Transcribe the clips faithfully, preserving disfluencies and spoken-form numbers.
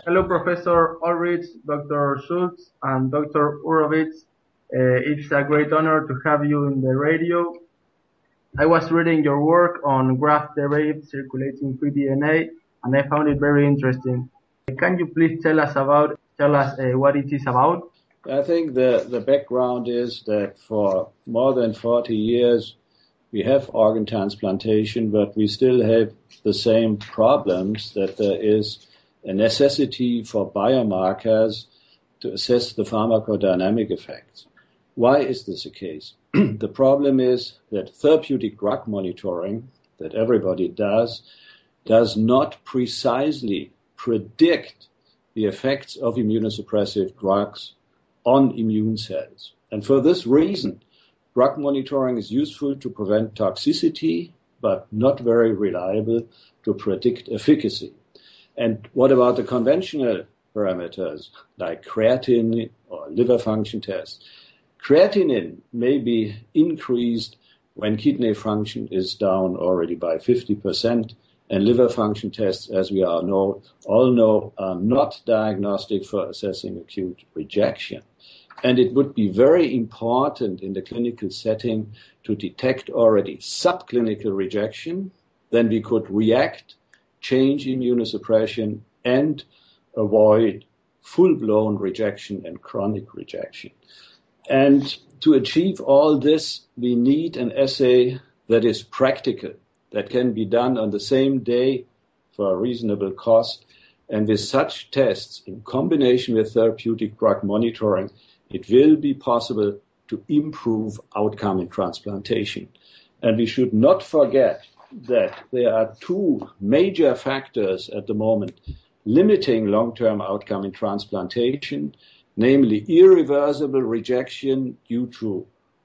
Hello, Professor Ulrich, Doctor Schultz, and Doctor Urovitz. Uh, it's a great honor to have you in the radio. I was reading your work on graph-derived circulating free D N A, and I found it very interesting. Can you please tell us about tell us uh, what it is about? I think the, the background is that for more than forty years, we have organ transplantation, but we still have the same problems, that there is a necessity for biomarkers to assess the pharmacodynamic effects. Why is this the case? The problem is that therapeutic drug monitoring that everybody does, does not precisely predict the effects of immunosuppressive drugs on immune cells. And for this reason, drug monitoring is useful to prevent toxicity, but not very reliable to predict efficacy. And what about the conventional parameters like creatinine or liver function tests? Creatinine may be increased when kidney function is down already by fifty percent, and liver function tests, as we all know, all know, are not diagnostic for assessing acute rejection. And it would be very important in the clinical setting to detect already subclinical rejection. Then we could react, change immunosuppression, and avoid full-blown rejection and chronic rejection. And to achieve all this, we need an assay that is practical, that can be done on the same day for a reasonable cost. And with such tests, in combination with therapeutic drug monitoring, it will be possible to improve outcome in transplantation. And we should not forget that there are two major factors at the moment limiting long-term outcome in transplantation, namely irreversible rejection due to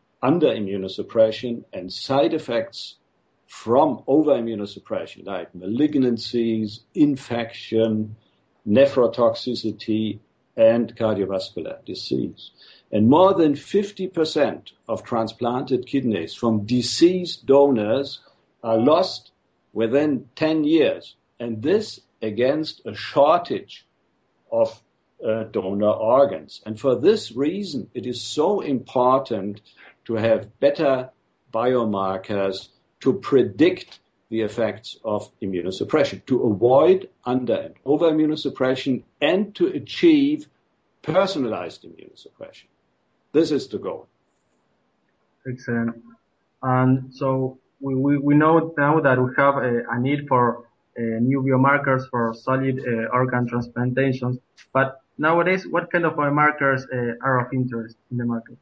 under-immunosuppression and side effects from over-immunosuppression, like malignancies, infection, nephrotoxicity, and cardiovascular disease. And more than fifty percent of transplanted kidneys from deceased donors are lost within ten years. And this against a shortage of uh, donor organs. And for this reason, it is so important to have better biomarkers to predict the effects of immunosuppression, to avoid under and over immunosuppression, and to achieve personalized immunosuppression. This is the goal. Excellent. And so we, we, we know now that we have a, a need for uh, new biomarkers for solid uh, organ transplantations. But nowadays, what kind of biomarkers uh, are of interest in the market?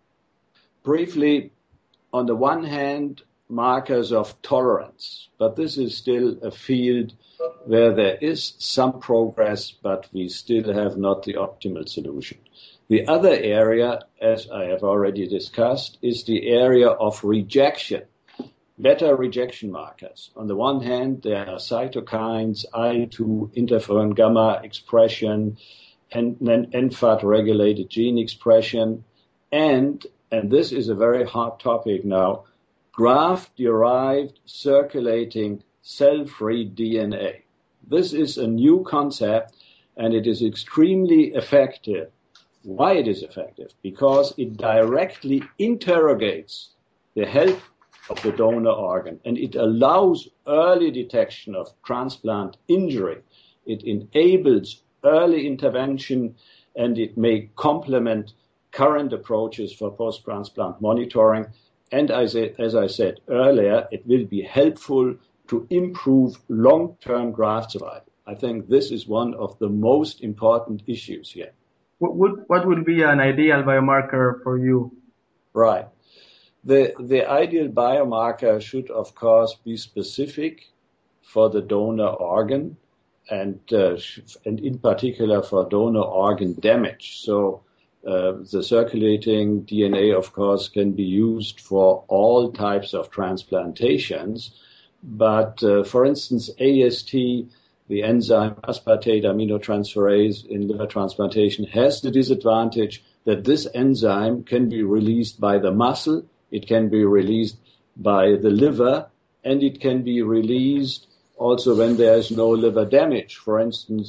Briefly, on the one hand, markers of tolerance, but this is still a field where there is some progress, but we still have not the optimal solution. The other area, as I have already discussed, is the area of rejection, better rejection markers. On the one hand, there are cytokines, I two, interferon gamma expression, and then N F A T-regulated gene expression, and, and this is a very hot topic now, graft-derived circulating cell-free D N A. This is a new concept, and it is extremely effective. Why it is effective? Because it directly interrogates the health of the donor organ, and it allows early detection of transplant injury. It enables early intervention, and it may complement current approaches for post-transplant monitoring. And as I, as I said earlier, it will be helpful to improve long-term graft survival. I think this is one of the most important issues here. What would, what would be an ideal biomarker for you? Right. The, the ideal biomarker should, of course, be specific for the donor organ and, uh, and in particular for donor organ damage. So Uh, the circulating D N A, of course, can be used for all types of transplantations. But, uh, for instance, A S T, the enzyme aspartate aminotransferase in liver transplantation, has the disadvantage that this enzyme can be released by the muscle, it can be released by the liver, and it can be released also when there is no liver damage. For instance,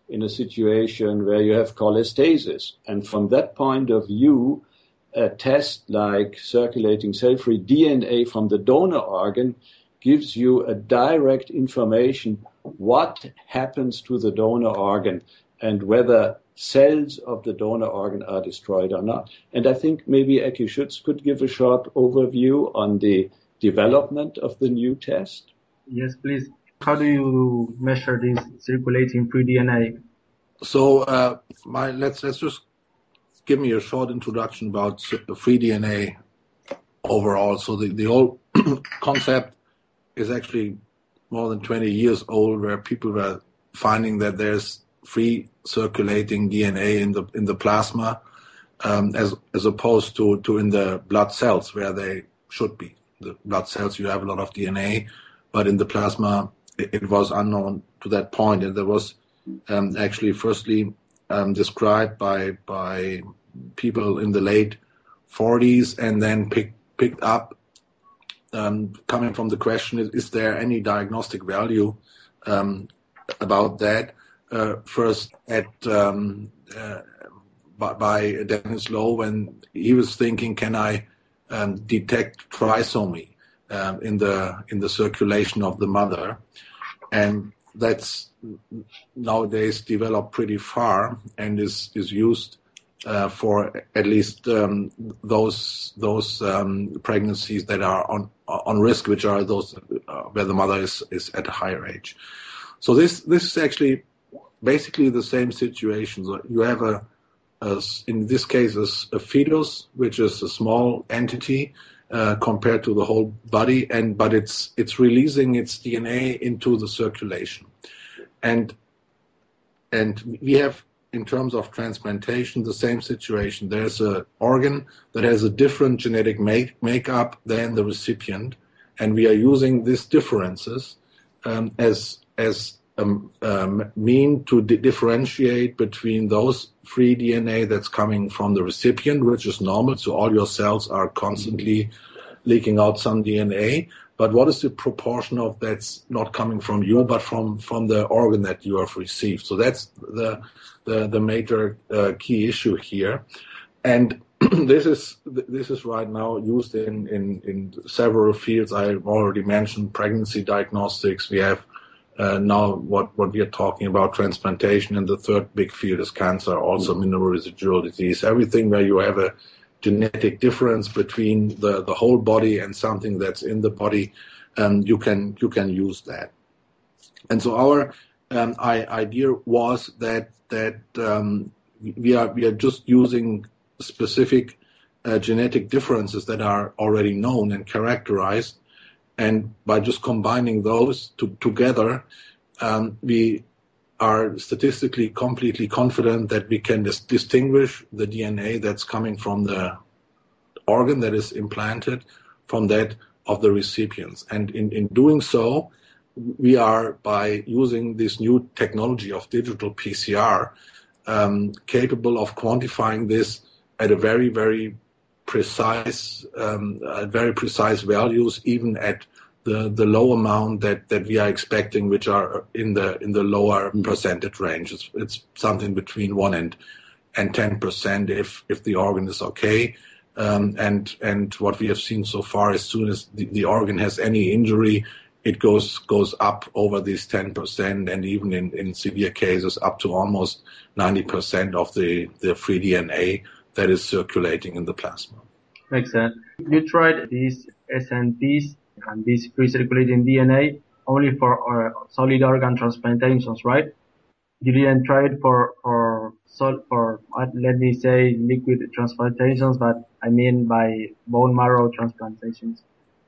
in a situation where you have cholestasis. And from that point of view, a test like circulating cell-free D N A from the donor organ gives you a direct information what happens to the donor organ and whether cells of the donor organ are destroyed or not. And I think maybe Eki Schütz could give a short overview on the development of the new test. Yes, please. How do you measure this circulating free D N A? So uh, my, let's let's just give me a short introduction about free D N A overall. So the, the whole concept is actually more than twenty years old, where people were finding that there's free circulating D N A in the in the plasma, um, as as opposed to, to in the blood cells where they should be. The blood cells, you have a lot of D N A, but in the plasma it, it was unknown to that point, and there was um, actually firstly um, described by by people in the late forties, and then picked picked up um, coming from the question: is, is there any diagnostic value um, about that? Uh, first, at um, uh, by, by Dennis Lowe, when he was thinking, can I um, detect trisomy um, in the in the circulation of the mother? And that's nowadays developed pretty far and is is used uh, for at least um, those those um, pregnancies that are on on risk, which are those uh, where the mother is is at a higher age. So this this is actually basically the same situation. So you have a, a in this case a, a fetus, which is a small entity uh, compared to the whole body, and but it's it's releasing its D N A into the circulation, and and we have, in terms of transplantation, the same situation. There's an organ that has a different genetic make, makeup than the recipient, and we are using these differences um, as as Um, um, mean to di- differentiate between those free D N A that's coming from the recipient, which is normal, so all your cells are constantly leaking out some D N A, but what is the proportion of that's not coming from you, but from, from the organ that you have received? So that's the the, the major uh, key issue here. And this is this is right now used in, in, in several fields. I already mentioned pregnancy diagnostics. We have Uh, now what, what we are talking about, transplantation, and the third big field is cancer, also minimal residual disease, everything where you have a genetic difference between the, the whole body and something that's in the body, um, you can you can use that. And so our um, I, idea was that that um, we are we are just using specific uh, genetic differences that are already known and characterized. And by just combining those to, together, um, we are statistically completely confident that we can dis- distinguish the D N A that's coming from the organ that is implanted from that of the recipients. And in, in doing so, we are, by using this new technology of digital P C R, um, capable of quantifying this at a very, very precise, um, uh, very precise values, even at the, the low amount that, that we are expecting, which are in the in the lower mm. percentage range. It's, it's something between one and and ten percent if if the organ is okay. Um, and and what we have seen so far, as soon as the, the organ has any injury, it goes goes up over these ten percent, and even in, in severe cases up to almost ninety percent of the, the free D N A that is circulating in the plasma. Makes sense. You tried these S N Ps and this free circulating D N A only for uh, solid organ transplantations, right? You didn't try it for for sol- for uh, let me say liquid transplantations, but I mean by bone marrow transplantations.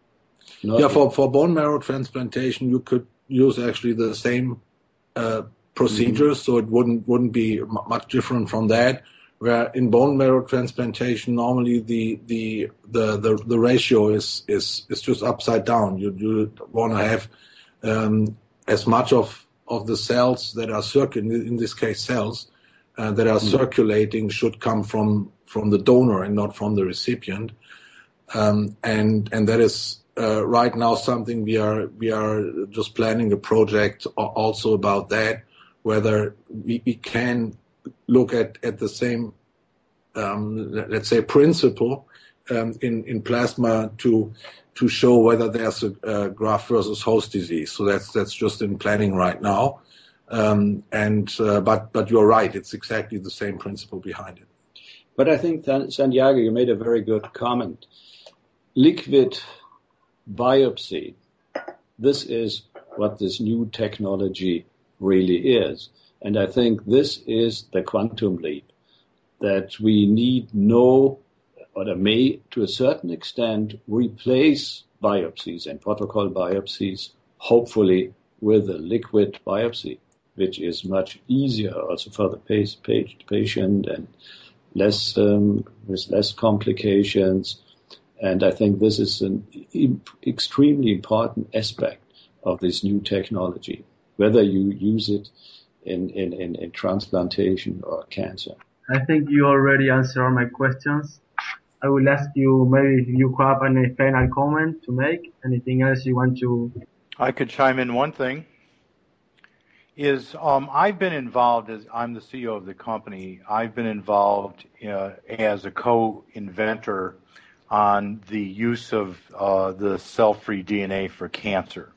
Not yeah, for, for bone marrow transplantation, you could use actually the same uh, procedures, mm-hmm. so it wouldn't wouldn't be m- much different from that. Where in bone marrow transplantation, normally the the the the, the ratio is, is is just upside down. You you want to have um, as much of of the cells that are circulating, in this case cells uh, that are mm-hmm. circulating, should come from from the donor and not from the recipient. Um, and and that is uh, right now something we are we are just planning a project also about that, whether we, we can look at, at the same, um, let's say, principle um, in, in plasma to to show whether there's a, a graft versus host disease. So that's that's just in planning right now. Um, and uh, but but you're right, it's exactly the same principle behind it. But I think, Santiago, you made a very good comment. Liquid biopsy, this is what this new technology really is. And I think this is the quantum leap, that we need no, or may, to a certain extent, replace biopsies and protocol biopsies, hopefully with a liquid biopsy, which is much easier also for the patient and less um, with less complications. And I think this is an extremely important aspect of this new technology, whether you use it in, in, in, in transplantation or cancer. I think you already answered all my questions. I will ask you maybe if you have any final comment to make, anything else you want to... I could chime in one thing. Is um, I've been involved, as I'm the C E O of the company, I've been involved uh, as a co-inventor on the use of uh, the cell-free D N A for cancer.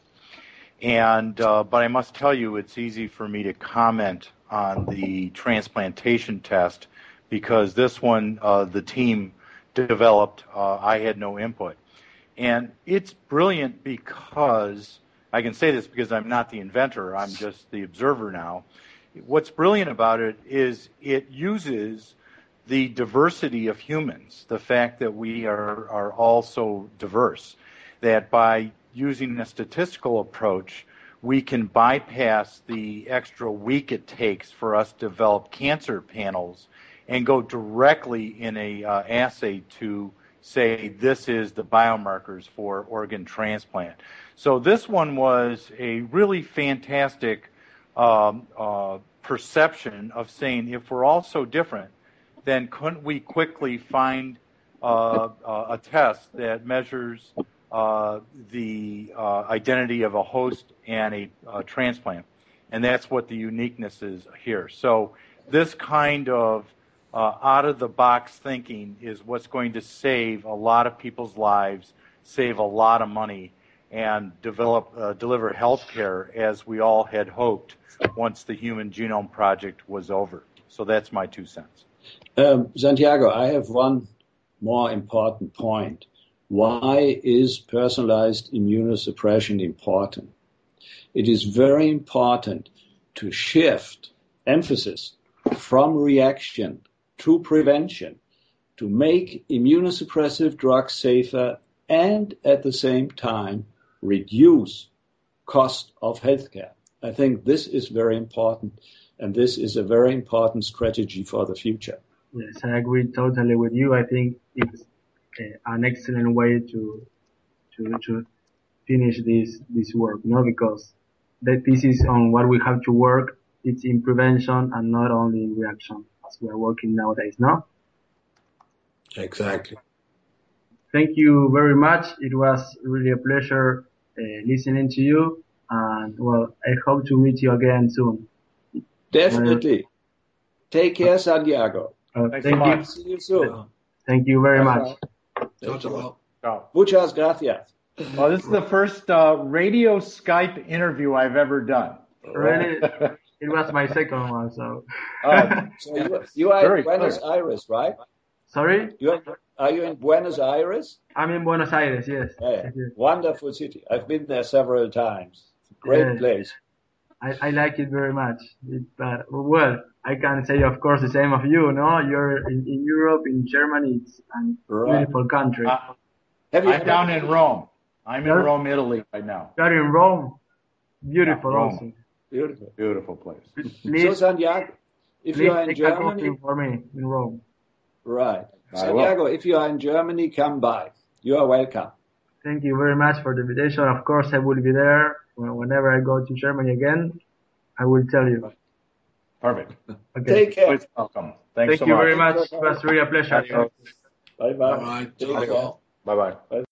And uh, but I must tell you, it's easy for me to comment on the transplantation test because this one, uh, the team developed, uh, I had no input. And it's brilliant because, I can say this because I'm not the inventor, I'm just the observer now. What's brilliant about it is it uses the diversity of humans, the fact that we are, are all so diverse, that by using a statistical approach, we can bypass the extra week it takes for us to develop cancer panels and go directly in a uh, assay to say this is the biomarkers for organ transplant. So this one was a really fantastic um, uh, perception of saying if we're all so different, then couldn't we quickly find uh, uh, a test that measures uh, the uh, identity of a host and a uh, transplant? And that's what the uniqueness is here. So this kind of uh, out-of-the-box thinking is what's going to save a lot of people's lives, save a lot of money, and develop, uh, deliver health care as we all had hoped once the Human Genome Project was over. So that's my two cents. Um, Santiago, I have one more important point. Why is personalized immunosuppression important? It is very important to shift emphasis from reaction to prevention, to make immunosuppressive drugs safer and at the same time reduce cost of healthcare. I think this is very important, and this is a very important strategy for the future. Yes, I agree totally with you. I think it's uh, an excellent way to to to finish this this work, no? Because that this is on what we have to work. It's in prevention and not only in reaction, as we are working nowadays, no? Exactly. Thank you very much. It was really a pleasure uh, listening to you, and well, I hope to meet you again soon. Definitely. Uh, Take care, Santiago. Uh, Thanks thank so you. much. See you soon. Thank you very Bye. much. Ciao, ciao. Ciao. Muchas gracias. Well, this is the first uh, radio Skype interview I've ever done. Really, it was my second one, so. Oh, so you, you are Very in Buenos clear. Aires, right? Sorry? You are, are you in Buenos Aires? I'm in Buenos Aires, yes. Yeah, yeah. Yes. Wonderful city. I've been there several times. Great Yes. place. I, I like it very much. It, uh, well, I can say, of course, the same of you, no? You're in, in Europe, in Germany, it's a Right. beautiful country. Uh, Have you I'm down in Rome. I'm in Yes. Rome, Italy right now. You're in Rome. Beautiful Yeah, Rome. also. Beautiful. Beautiful place. So, Please, Santiago, if please you are in take a coffee Germany, for me in Rome. right. I Santiago, if you are in Germany, come by. You are welcome. Thank you very much for the invitation. Of course, I will be there whenever I go to Germany again. I will tell you. Perfect. Okay. Take care. Please welcome. Thanks Thank so you much. very much. It was really a pleasure. Adios. Bye bye. All right. Ciao, ciao. Bye-bye.